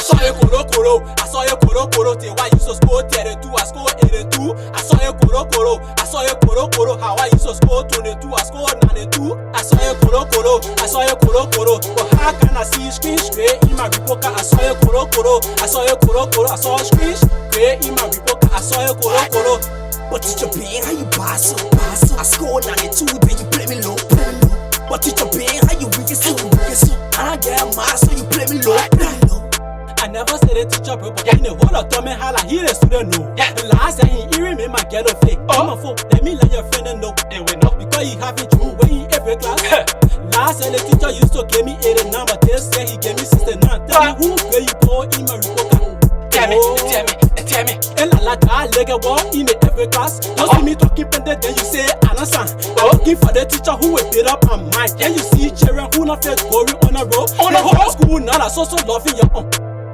saw you koro. I saw you koro. Till why you so score 32, I score 82. I saw you koro. I saw you koro. How I you so score 22, I score 92. I saw you koro. I saw you koro. But how can I see screen straight in my report? I saw you koro. I saw you koro. I saw screen straight in my report. I saw you koro. But teacher Ben, how you pass up? I score 92, then you play me low. But teacher Ben, how you weak as I get mad, so you play me low. I never said a teacher, bro, but in the whole of Tommy Hala, he the student know. The last time he hearing me, my ghetto fake. Oh, my phone, let me let your friend know. They will not because he having true way in every class. Last time the teacher used to give me 89, but this year he gave me 69. Tell me who where you go in my report. Tell me. And I leg a wall in every class. Don't see me talking pendant, then you say Anasa. I'm looking for the teacher who will build up my mind. Then you see children who not fed going on a road. On a whole school, now I so loving your own.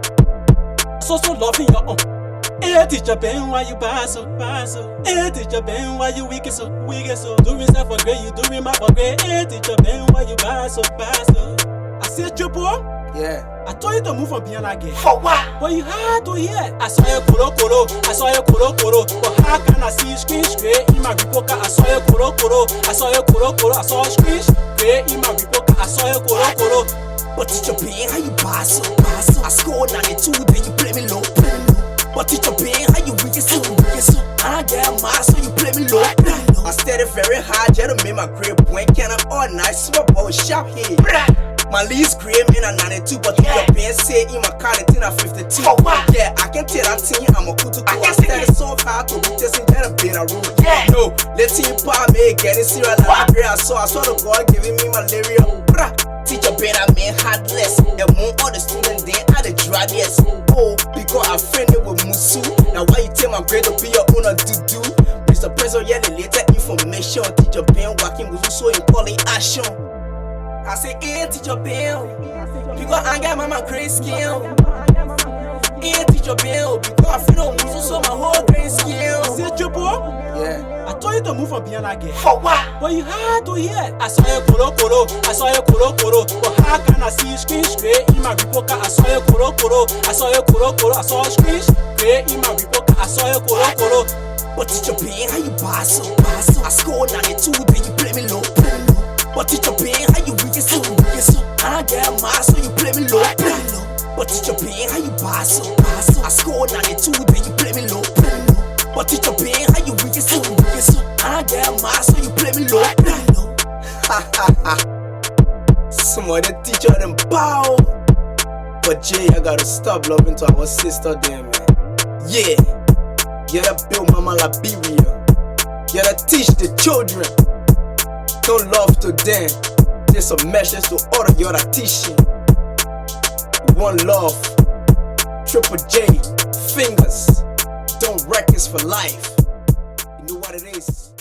So loving your own. Hey teacher Ben, why you pass so? Hey teacher Ben, why you weak so? Doing stuff for grade, you doing my for grade. Hey teacher Ben, why you pass so? I said you boy. Yeah. I told you to move from behind again. For what? But you had to hear. I saw you koro. I saw you koro. But how can I see screen straight in my report? I saw you koro. I saw you koro. I saw screen straight in my report. I saw you koro. But teacher Ben, how you pass up? I score 92, then you play me low. But teacher Ben, how you weak as I get mad, so you play me low. I studied very hard, just to make my grade point. Can I all night, small boy, sharp here. My least grade in a 92, but teacher Ben say in my car, it's in a 52. Yeah, I can tell that thing, I'm a kutu. I studied so hard to be just in there and being a room. No, let's see if I may get it serious. I saw the God giving me malaria. Teacher Ben, I mean heartless. And more other students than I the drivers. Oh, because I friendly with Musu. Now why you tell my grade to be your own to do? Mr. President, yeah, the later information. Teacher Ben working with you so in calling action. I say, hey, teacher Ben, because I got my grade skill. Hey, teacher Ben, because I feel on Musu so my whole grade skill. See you boy? Yeah. I told you to move from behind again. For what? But you had to hear. I saw you koro. I saw you koro. But how can I see screen straight in my report? I saw you koro. I saw you koro. I saw screen straight in my report. I saw you koro. But teacher Ben, how you pass up? I score 92, then you play me low. But teacher Ben, how you weak as I get mad, so you play me low. But teacher Ben, how you pass up? I score 92, then you play me low. But teacher Ben, how you weak as I get mad, so you play me low. Some other teacher them bow. But Jay, I gotta stop loving to our sister there, man. Yeah, gotta build Mama Liberia. Gotta teach the children. Don't love to them. There's a message to all of you that teaching. One love. Triple J. Fingers. Don't wreck us for life. You know what it is.